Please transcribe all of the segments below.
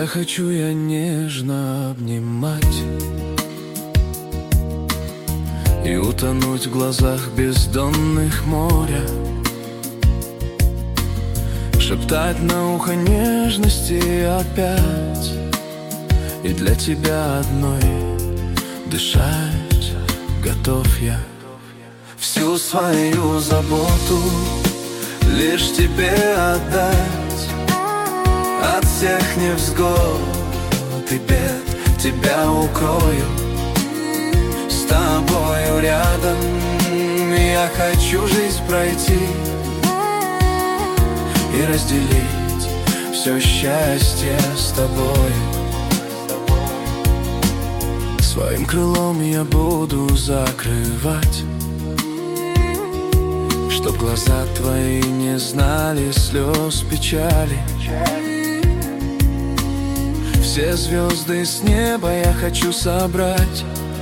Тебя хочу я нежно обнимать и утонуть в глазах бездонных моря, шептать на ухо нежности опять, и для тебя одной дышать готов я. Всю свою заботу лишь тебе отдать, от всех невзгод и бед тебя укрою. С тобою рядом я хочу жизнь пройти и разделить все счастье с тобою. Своим крылом я буду закрывать, чтоб глаза твои не знали слез печали. Все звезды с неба я хочу собрать,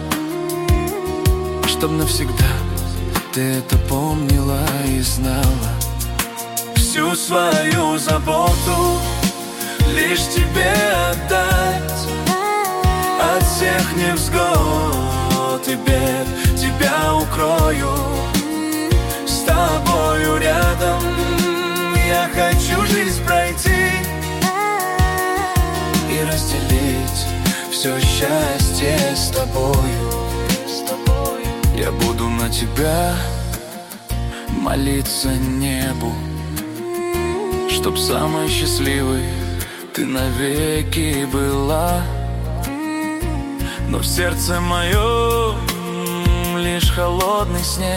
чтоб навсегда ты это помнила и знала. Всю свою заботу лишь тебе отдать, от всех невзгод и бед тебя укрою. С тобою рядом я хочу жизнь пройти и разделить все счастье с тобою. Я буду на тебя молиться небу, чтоб самой счастливой ты навеки была. Но в сердце моем лишь холодный снег,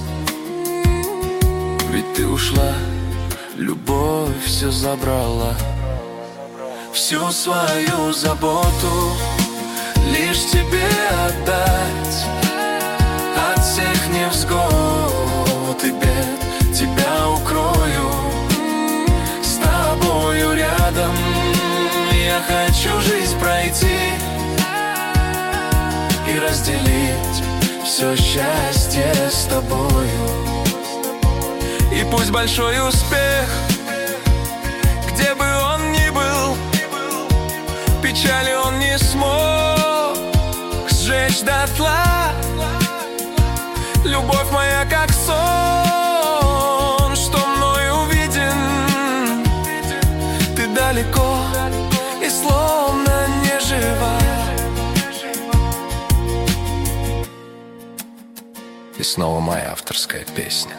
ведь ты ушла, любовь все забрала. Всю свою заботу лишь тебе отдать, от всех невзгод и бед тебя укрою. С тобою рядом я хочу жизнь пройти и разделить все счастье с тобою. И пусть большой успех, где бы он ни был, печали он не смог сжечь дотла. Любовь моя как сон, что мною увиден. Ты далеко и словно не жива. И снова моя авторская песня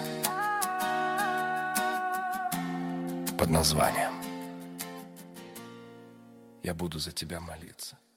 под названием «Я буду за тебя молиться».